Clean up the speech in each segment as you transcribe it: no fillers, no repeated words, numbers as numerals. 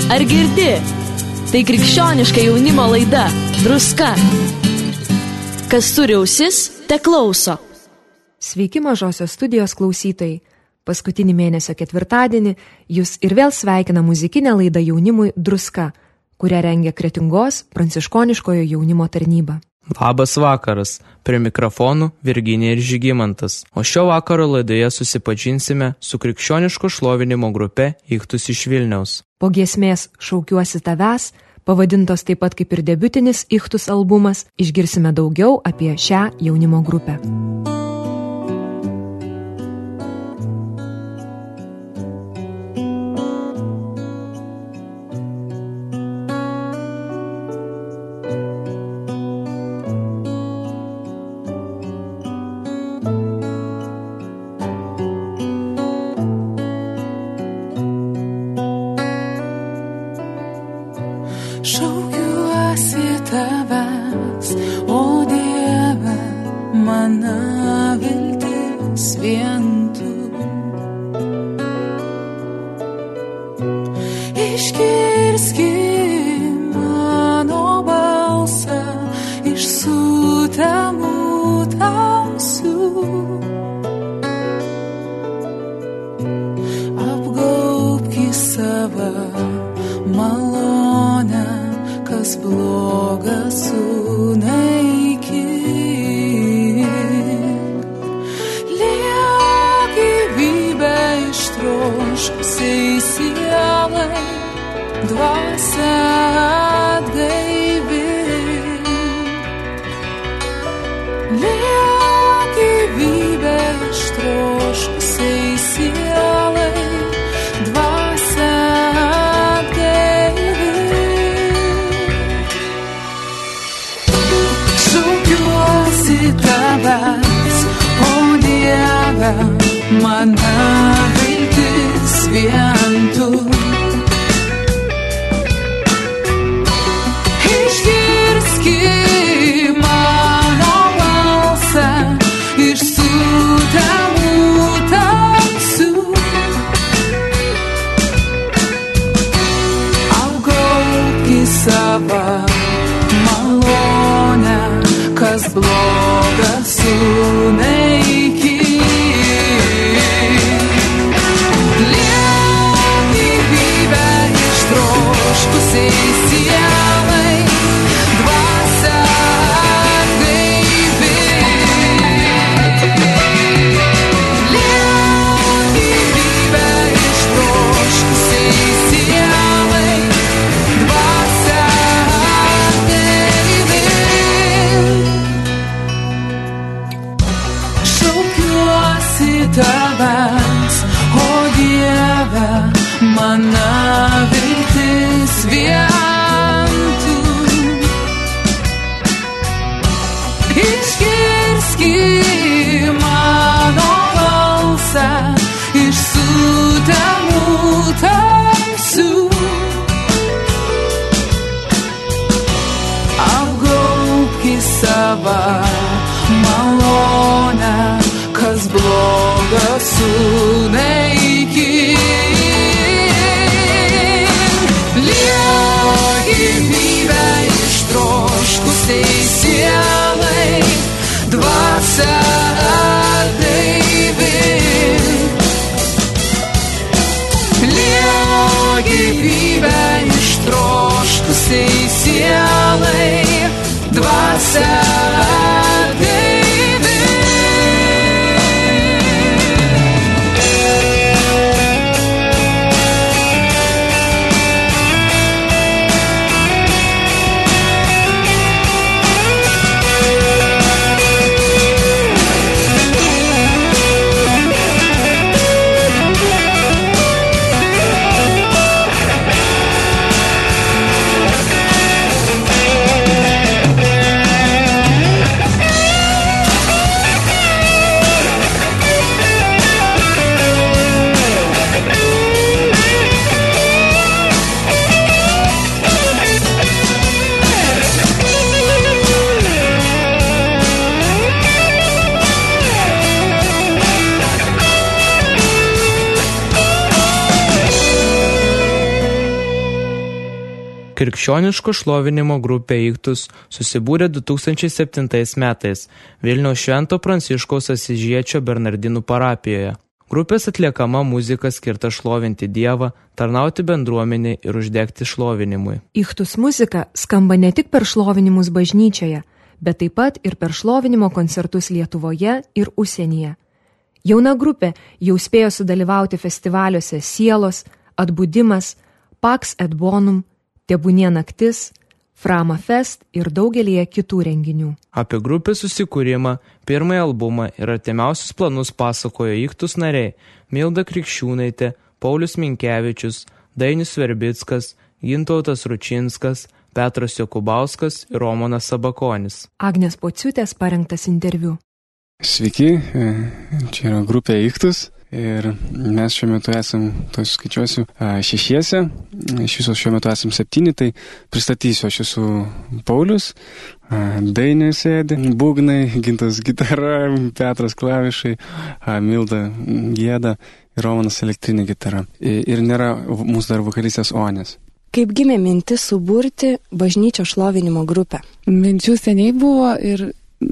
Ar girdi? Tai krikščioniška jaunimo laida Druska. Kas turi ausis, te klauso. Sveiki Mažosios studijos klausytojai. Paskutinį mėnesio ketvirtadienį jūs ir vėl sveikina muzikinę laidą jaunimui Druska, kurią rengia Kretingos pranciškoniškojo jaunimo tarnyba. Labas vakaras, prie mikrofonų Virginija ir Žygimantas, o šio vakaro laidoje susipažinsime su krikščioniško šlovinimo grupe Ichtus iš Vilniaus. Po giesmės Šaukiuosi tavęs, pavadintos taip pat kaip ir debiutinis Ichtus albumas, išgirsime daugiau apie šią jaunimo grupę. Šaukiuosi tavęs, o Dieve, mano viltis vien tu. Išgirski mano balsą iš sutemų tamsių. Apgaubki savo malonę, kas bloga sunaikink. Liek gyvybę ištroškusiai sielai, dvasią atgaivink. Liek gyvybę ištroškusiai sielai, dvasią tavęs, o Dieve, mano viltis vien tu. Išgirski mano balsą iš sutemų tamsių. Apgaubki savo malonę, kas bloga sunaikink. Liek gyvybę ištroškusiai sielai, dvasią atgaivink. Liek gyvybę ištroškusiai sielai, dvasią tavęs, o Dieve, mano viltis vien tu. Išgirski mano balsą iš sutemų tamsių. Apgaubki savo malonę, kas bloga sunaikink. Krikščioniško šlovinimo grupė Ichtus susibūrė 2007 metais Vilniaus Švento Pranciškaus Asyžiečio Bernardinų parapijoje. Grupės atliekama muzika skirta šlovinti Dievą, tarnauti bendruomeniai ir uždegti šlovinimui. Ichtus muzika skamba ne tik per šlovinimus bažnyčioje, bet taip pat ir per šlovinimo koncertus Lietuvoje ir užsienyje. Jauna grupė jau spėjo sudalyvauti festivaliuose Sielos, Atbudimas, Pax et Bonum, Tebūnie naktis, Frama Fest ir daugelįje kitų renginių. Apie grupės susikūrimą, pirmąjį albumą ir artimiausius planus pasakojo Ichtus nariai Milda Krikščiūnaitė, Paulius Minkevičius, Dainius Verbickas, Gintautas Ručinskas, Petras Jokubauskas ir Romanas Sabakonis. Agnės Pociūtės parengtas interviu. Sveiki, čia yra grupė Ichtus. Ir mes šiuo metu esam, skaičiuosiu, 6, iš viso šiuo metu esam 7, tai pristatysiu, aš esu Paulius, Dainius sėdi, būgnai, Gintas gitara, Petras klavišai, Milda gieda ir Romanas elektrinė gitara. Ir nėra mūsų dar vokalistės Onės. Kaip gimė mintis suburti bažnyčio šlovinimo grupę? Minčių seniai buvo ir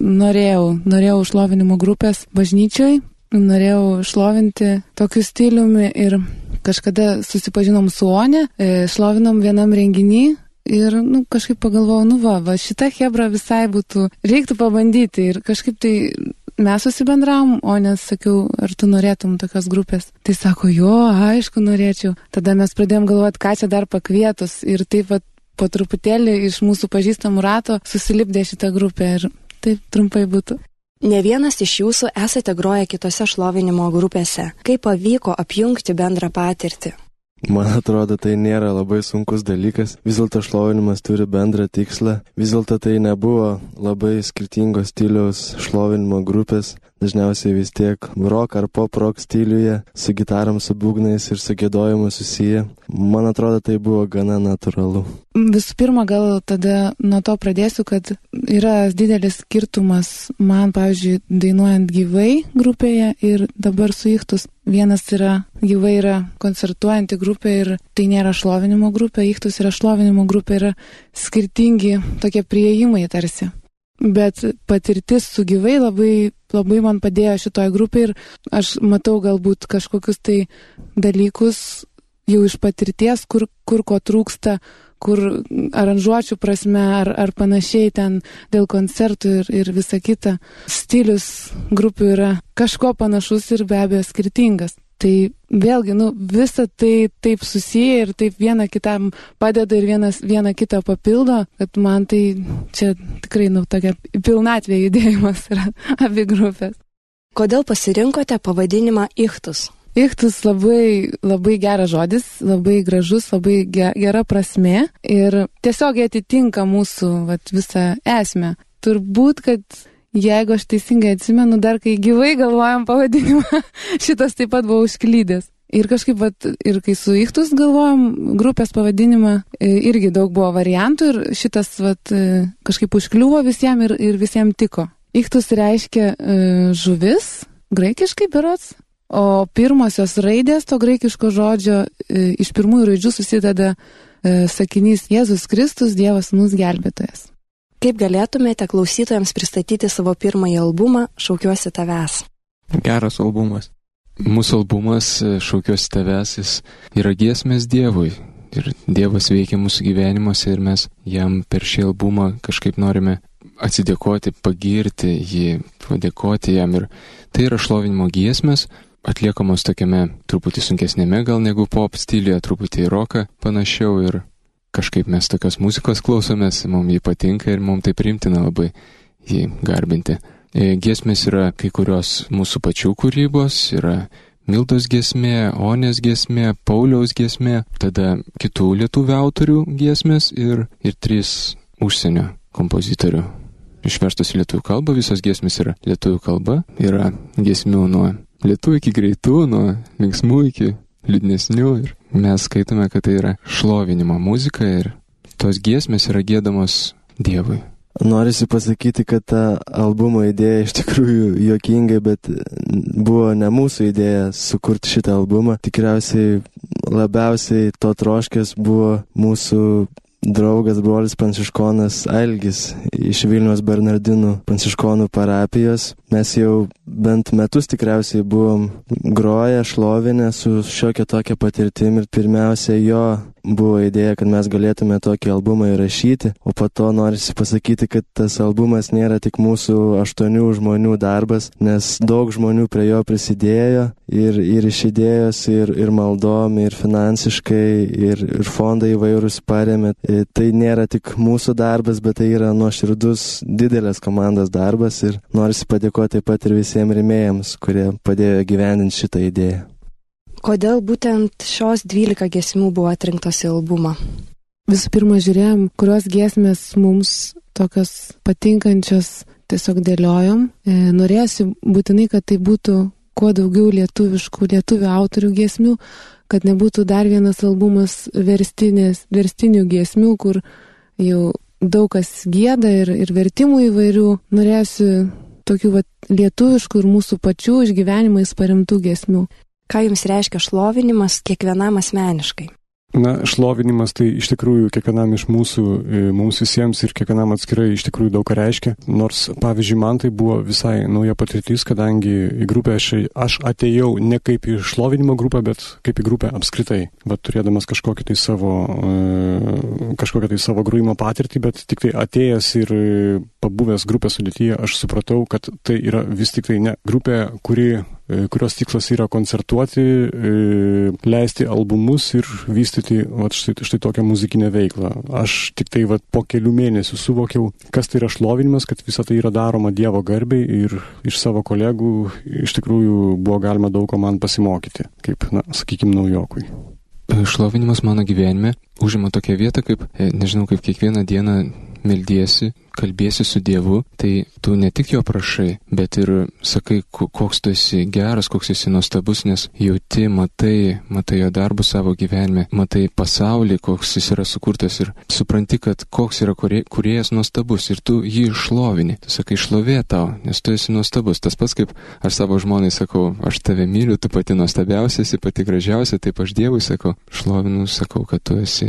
norėjau šlovinimo grupės bažnyčioj. Norėjau šlovinti tokiu stiliumi ir kažkada susipažinom su One, šlovinom vienam renginį ir kažkaip pagalvojau, va, šita hebra visai reiktų pabandyti ir kažkaip tai mes susibendravom, One sakiau, ar tu norėtum tokios grupės? Tai sako, jo, aišku, norėčiau. Tada mes pradėjom galvoti, ką čia dar pakvietus ir taip po truputėlį iš mūsų pažįstamų rato susilipdė šitą grupę ir taip trumpai būtų. Ne vienas iš jūsų esate groję kitose šlovinimo grupėse. Kaip pavyko apjungti bendrą patirtį? Man atrodo, tai nėra labai sunkus dalykas. Vis dėlto šlovinimas turi bendrą tikslą. Vis dėlto tai nebuvo labai skirtingos stiliaus šlovinimo grupės. Dažniausiai vis tiek rock ar pop-rock stiliuje, su gitarom, su būgnais ir su giedojimu susiję. Man atrodo, tai buvo gana natūralu. Visų pirma, gal tada nuo to pradėsiu, kad yra didelis skirtumas man, pavyzdžiui, dainuojant gyvai grupėje ir dabar su Ichtus. Vienas yra gyvai yra koncertuojanti grupė ir tai nėra šlovinimo grupė, Ichtus yra šlovinimo grupė, yra skirtingi tokie priėjimai tarsi. Bet patirtis su gyvai labai man padėjo šitoje grupėje ir aš matau galbūt kažkokius tai dalykus jau iš patirties, kur ko trūksta, kur aranžuočių prasme ar panašiai ten dėl koncertų ir visa kita. Stilius grupių yra kažko panašus ir be abejo skirtingas. Tai vėlgi, visa tai taip susiję ir taip viena kitam padeda ir viena kitą papildo, kad man tai čia tikrai tokia pilnatvė judėjimas yra abi grupės. Kodėl pasirinkote pavadinimą Ichtus? Ichtus labai geras žodis, labai gražus, labai gera prasmė ir tiesiog atitinka mūsų visą esmę. Turbūt, kad jeigu aš teisingai atsimenu, dar kai gyvai galvojam pavadinimą, šitas taip pat buvo užklydęs. Ir kažkaip, ir kai su Ichtus galvojam grupės pavadinimą, irgi daug buvo variantų ir šitas kažkaip užkliuvo visiems ir visiems tiko. Ichtus reiškia žuvis, graikiškai berods, o pirmosios raidės to graikiško žodžio iš pirmųjų raidžių susideda sakinys Jėzus Kristus, Dievas mūsų gelbėtojas. Kaip galėtumėte klausytojams pristatyti savo pirmąjį albumą Šaukiuosi tavęs? Geras albumas. Mūsų albumas Šaukiuosi tavęs, jis yra giesmės Dievui. Ir Dievas veikia mūsų gyvenimuose ir mes jam per šį albumą kažkaip norime atsidėkoti, pagirti jį, padėkoti jam. Ir tai yra šlovinimo giesmės, atliekamos tokiame truputį sunkesnėme gal negu pop stiliuje, truputį į roką panašiau ir kažkaip mes tokios muzikos klausomės, mums jį patinka ir mums tai priimtina labai jį garbinti. Giesmės yra kai kurios mūsų pačių kūrybos, yra Mildos giesmė, Onės giesmė, Pauliaus giesmė, tada kitų lietuvių autorių giesmės ir 3 užsienio kompozitorių. Išverstos į lietuvių kalbą, visos giesmės yra lietuvių kalba, yra giesmių nuo lietuvių iki greitų, nuo linksmų iki liūdnesnių ir mes skaitome, kad tai yra šlovinimo muzika ir tos giesmės yra giedamos Dievui. Norisi pasakyti, kad ta albumo idėja iš tikrųjų juokinga, bet buvo ne mūsų idėja sukurti šitą albumą. Tikriausiai labiausiai to troškęs buvo mūsų draugas, brolis pranciškonas Algis iš Vilniaus Bernardinų pranciškonų parapijos. Mes jau bent metus tikriausiai buvom groję, šlovinę su šiokia tokia patirtim ir pirmiausia jo buvo idėja, kad mes galėtume tokį albumą įrašyti, o po to norisi pasakyti, kad tas albumas nėra tik mūsų 8 žmonių darbas, nes daug žmonių prie jo prisidėjo ir iš idėjos, ir maldom, ir finansiškai, ir fondai įvairūs paremė. Tai nėra tik mūsų darbas, bet tai yra nuoširdus didelės komandos darbas ir norisi padėkoti taip pat ir visiems rėmėjams, kurie padėjo gyvendinti šitą idėją. Kodėl būtent šios 12 giesmių buvo atrinktos į albumą? Visų pirma, žiūrėjom, kurios giesmės mums tokios patinkančios tiesiog dėliojom. Norėjusi būtinai, kad tai būtų kuo daugiau lietuvių autorių giesmių, kad nebūtų dar vienas albumas verstinių giesmių, kur jau daug kas gieda ir vertimų įvairių. Norėjusi tokių lietuviškų ir mūsų pačių išgyvenimais paremtų giesmių. Ką jums reiškia šlovinimas kiekvienam asmeniškai? Na, šlovinimas tai iš tikrųjų kiekvienam iš mūsų, mums visiems ir kiekvienam atskirai iš tikrųjų daug ką reiškia. Nors, pavyzdžiui, man tai buvo visai nauja patirtis, kadangi į grupę aš atėjau ne kaip į šlovinimo grupę, bet kaip į grupę apskritai. Bet turėdamas kažkokią tai savo grojimo patirtį, bet tik tai atėjęs ir pabuvęs grupės sudėtyje, aš supratau, kad tai yra vis tik tai ne grupė, kurios tikslas yra koncertuoti, leisti albumus ir vystyti štai tokią muzikinę veiklą. Aš tik tai po kelių mėnesių suvokiau, kas tai yra šlovinimas, kad visa tai yra daroma Dievo garbei ir iš savo kolegų iš tikrųjų buvo galima daug ko man pasimokyti, kaip, sakykime, naujokui. Šlovinimas mano gyvenime užima tokią vietą, kaip, nežinau, kaip kiekvieną dieną meldiesi, kalbėsi su Dievu, tai tu ne tik jo prašai, bet ir sakai, koks tu esi geras, koks esi nuostabus, nes jauti, matai jo darbus savo gyvenime, matai pasaulį, koks jis yra sukurtas ir supranti, kad koks yra kūrėjas nuostabus ir tu jį šlovini. Tu sakai, šlovė tau, nes tu esi nuostabus. Tas pats, kaip aš savo žmonai sakau, aš tave myliu, tu pati nuostabiausia, esi pati gražiausia, taip aš Dievui sakau, šlovinu, sakau, kad tu esi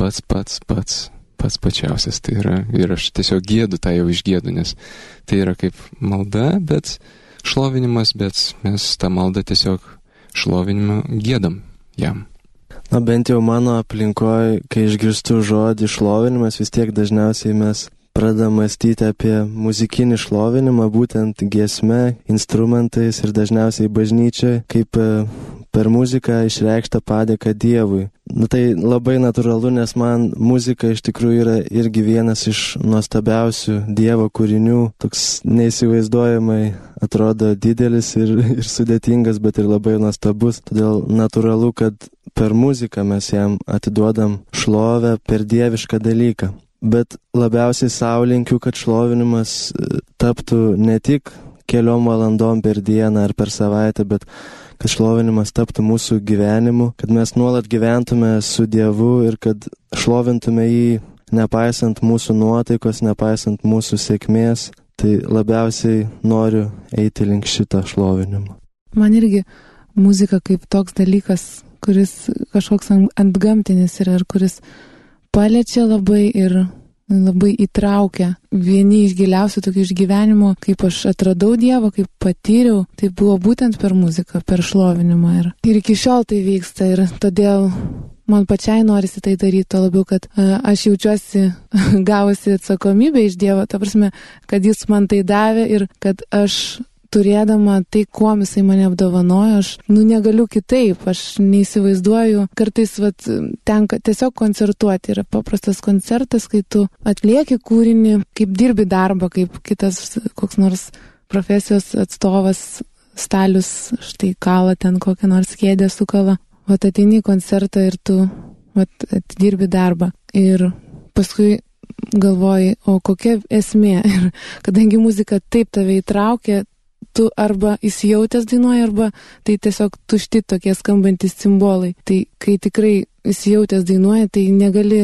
pats pačiausias, tai yra, ir aš tiesiog gėdu, tą jau išgėdu, nes tai yra kaip malda, bet šlovinimas, bet mes tą maldą tiesiog šlovinimą gėdam jam. Na bent jau mano aplinkoje, kai išgirstu žodį šlovinimas, vis tiek dažniausiai mes pradedam mąstyti apie muzikinį šlovinimą, būtent giesme, instrumentais ir dažniausiai bažnyčiai, kaip per muziką išreikštą padėką Dievui. Tai labai natūralu, nes man muzika iš tikrųjų yra irgi vienas iš nuostabiausių Dievo kūrinių, toks neįsivaizduojamai atrodo didelis ir sudėtingas, bet ir labai nuostabus. Todėl natūralu, kad per muziką mes jam atiduodam šlovę per dievišką dalyką. Bet labiausiai sau linkiu, kad šlovinimas taptų ne tik keliom valandom per dieną ar per savaitę, bet kad šlovinimas taptų mūsų gyvenimu, kad mes nuolat gyventume su Dievu ir kad šlovintume jį nepaisant mūsų nuotaikos, nepaisant mūsų sėkmės. Tai labiausiai noriu eiti link šitą šlovinimą. Man irgi muzika kaip toks dalykas, kuris kažkoks antgamtinis yra ir kuris paliečia labai ir labai įtraukia. Vieni iš giliausių tokių išgyvenimų, kaip aš atradau Dievą, kaip patyriau, tai buvo būtent per muziką, per šlovinimą. Ir iki šiol tai vyksta ir todėl man pačiai norisi tai daryti, to labiau, kad aš jaučiuosi gavusi atsakomybę iš Dievo, ta prasme, kad jis man tai davė ir kad aš turėdama tai, kuo jisai mane apdovanojo, aš negaliu kitaip, aš neįsivaizduoju. Kartais tenka tiesiog koncertuoti. Yra paprastas koncertas, kai tu atlieki kūrinį, kaip dirbi darbą, kaip kitas koks nors profesijos atstovas stalius, štai kala ten kokią nors kėdę sukala. Ateini į koncertą ir tu atidirbi darbą. Ir paskui galvoji, o kokia esmė. Ir kadangi muzika taip tave įtraukia, tu arba įsijautęs dainuoji, arba tai tiesiog tušti tokie skambantis simbolai. Tai kai tikrai įsijautęs dainuoji, tai negali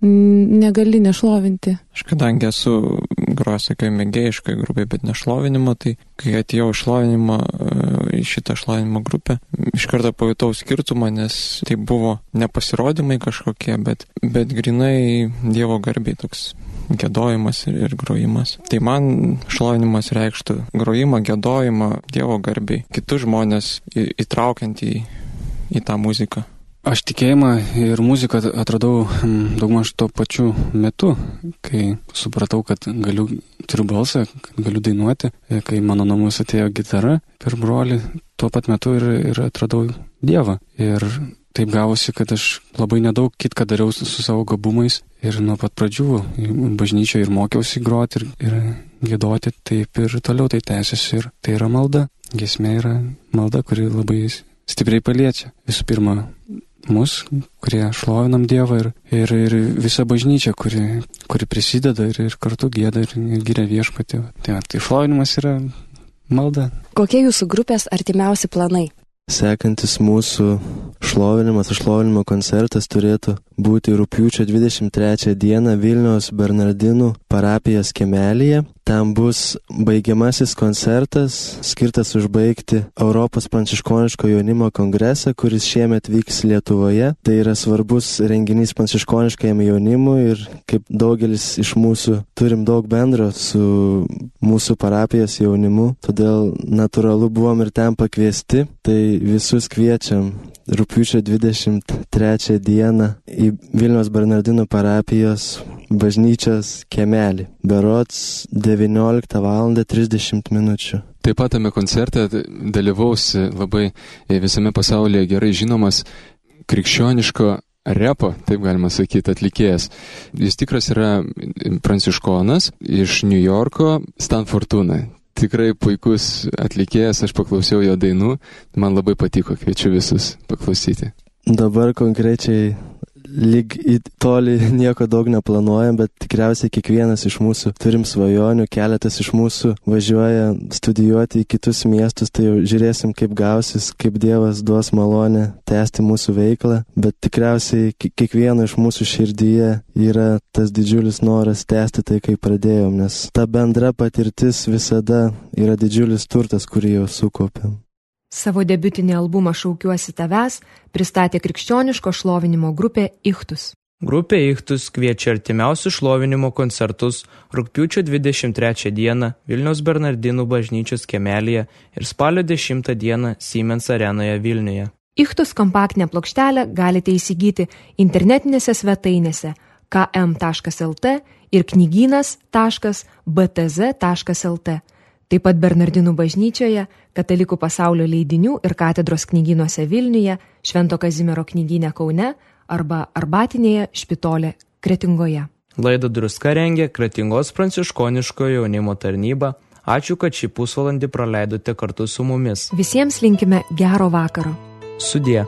negali nešlovinti. Aš kadangi esu grojęs tokiai mėgėjiškai grupiai, bet nešlovinimo, tai kai atėjau į šitą šlovinimo grupę, iš karto pajutau skirtumą, nes tai buvo nepasirodymai kažkokie, bet grinai Dievo garbiai toks giedojimas ir grojimas. Tai man šlovinimas reikštų grojimą, giedojimą Dievo garbiai, kitus žmonės įtraukiant į tą muziką. Aš tikėjimą ir muziką atradau daugmaž tuo pačiu metu, kai supratau, kad turiu balsą, kad galiu dainuoti, kai mano namus atėjo gitara per brolį, tuo pat metu ir atradau Dievą. Ir taip gavosi, kad aš labai nedaug kitką dariau su savo gabumais ir nuo pat pradžių bažnyčioje ir mokiausi groti ir giedoti, taip ir toliau tai tęsiasi ir tai yra malda. Giesmė yra malda, kuri labai stipriai paliečia. Visų pirma, mus, kurie šlovinam Dievą ir visą bažnyčią, kuri prisideda ir kartu gieda ir giria viešpatį. Tai šlovinimas yra malda. Kokie jūsų grupės artimiausi planai? Sekantis mūsų šlovinimo koncertas turėtų būti rugpjūčio 23 dieną Vilniaus Bernardinų parapijos kiemelyje. Ten bus baigiamasis koncertas, skirtas užbaigti Europos pranciškoniško jaunimo kongresą, kuris šiemet vyks Lietuvoje. Tai yra svarbus renginys pranciškoniškajam jaunimui ir kaip daugelis iš mūsų turim daug bendro su mūsų parapijos jaunimu, todėl natūralu buvom ir ten pakviesti. Tai visus kviečiam rugpjūčio 23 dieną į Vilniaus Bernardinų parapijos bažnyčios kiemelį. Berods 19:30 minučių. Taip pat tame koncerte dalyvaus labai visame pasaulyje gerai žinomas krikščioniško repo, taip galima sakyti, atlikėjas. Jis tikras yra pranciškonas iš New Yorko, Stan Fortuna. Tikrai puikus atlikėjas, aš paklausiau jo dainų, man labai patiko, kviečiu visus paklausyti. Dabar konkrečiai lyg į tolį nieko daug neplanuojam, bet tikriausiai kiekvienas iš mūsų turim svajonių, keletas iš mūsų važiuoja studijuoti į kitus miestus, tai jau žiūrėsim, kaip gausis, kaip Dievas duos malonę tęsti mūsų veiklą, bet tikriausiai kiekvieno iš mūsų širdyje yra tas didžiulis noras tęsti tai, kaip pradėjom, nes ta bendra patirtis visada yra didžiulis turtas, kurį jau sukaupėm. Savo debiutinį albumą Šaukiuosi tavęs pristatė krikščioniško šlovinimo grupė Ichtus. Grupė Ichtus kviečia artimiausius šlovinimo koncertus rugpjūčio 23 dieną Vilniaus Bernardinų bažnyčios kiemelyje ir spalio 10 dieną Siemens arenoje Vilniuje. Ichtus kompaktinę plokštelę galite įsigyti internetinėse svetainėse km.lt ir knygynas.btz.lt. Taip pat Bernardinų bažnyčioje, Katalikų pasaulio leidinių ir katedros knygynuose Vilniuje, Švento Kazimiero knygyne Kaune arba Arbatinėje Špitolė Kretingoje. Laidą Druska rengė Kretingos pranciškoniškojo jaunimo tarnyba. Ačiū, kad šį pusvalandį praleidote kartu su mumis. Visiems linkime gero vakaro. Sudie.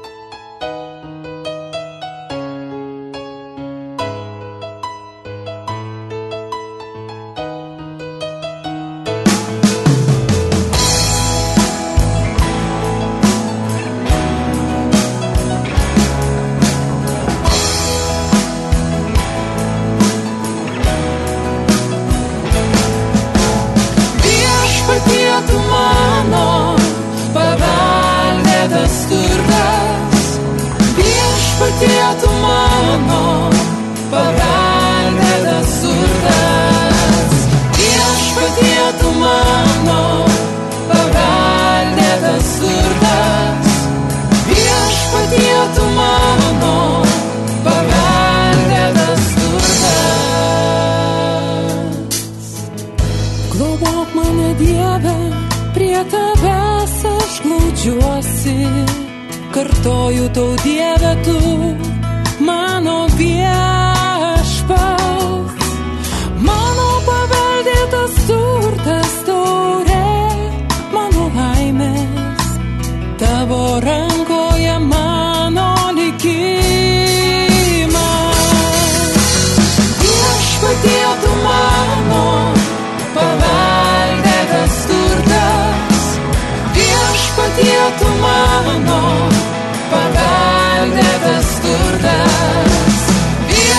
Globok mane Dieve, prie tavęs aš glaudžiuosi, kartoju tau Dieve, tu mano viešpats, mano paveldėtas turtas, taurė mano laimės, tavo rankoje mano likimas. Viešpatie tu mano paveldėtas turtas, viešpatie tu mano paveldėtas turtas,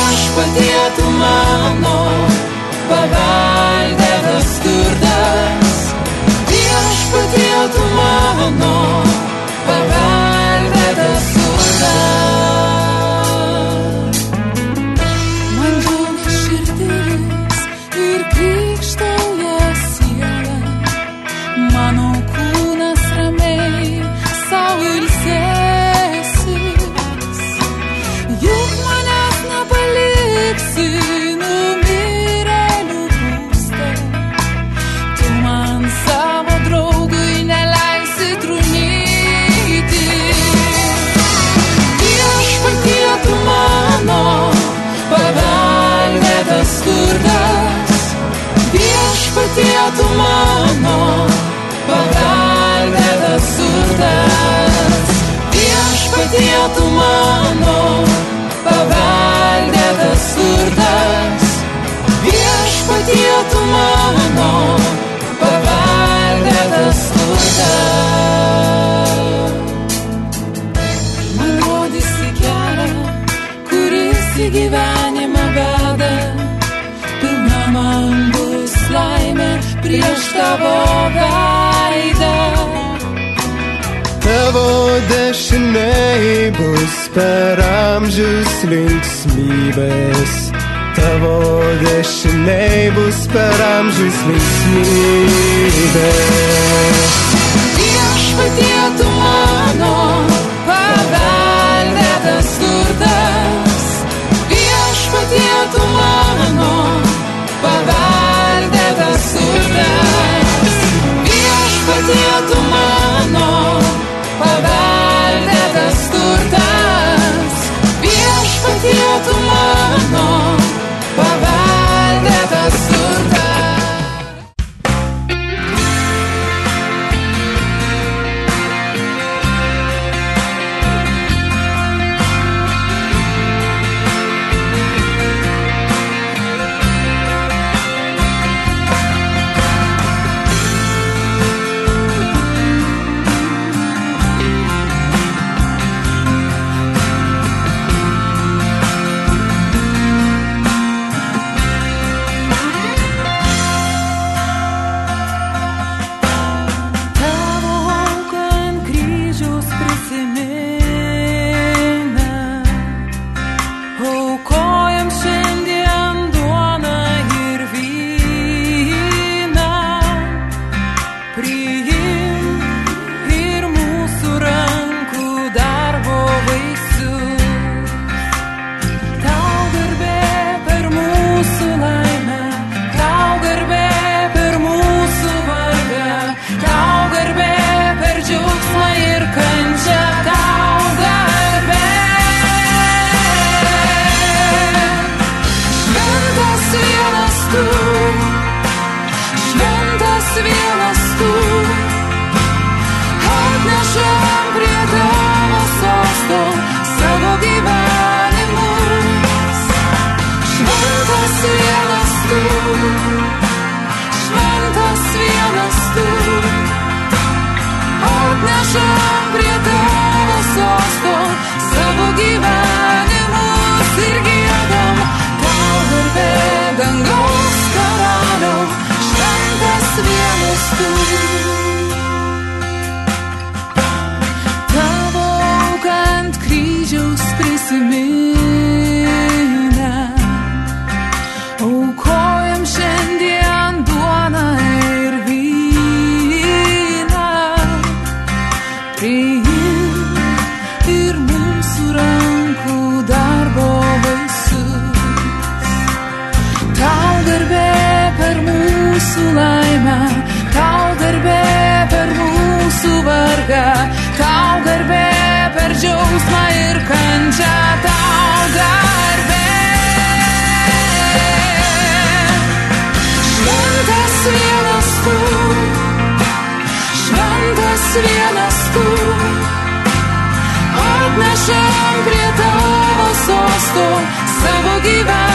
į gyvenimą veda, pilna man bus laimė prieš tavo veidą. Tavo dešiniai bus per amžius linksmybės, tavo dešiniai bus per amžius linksmybės. Viešpatie tu mano paveldėtas turtas, viešpatie tu mano paveldėtas turtas, viešpatie tu mano paveldėtas turtas, viešpatie tu mano paveldėtas turtas. Tau garbė per džiaugsmą ir kančią, tau garbė. Šventas vienas tu, atnešam prie tavo sosto savo gyvenimą.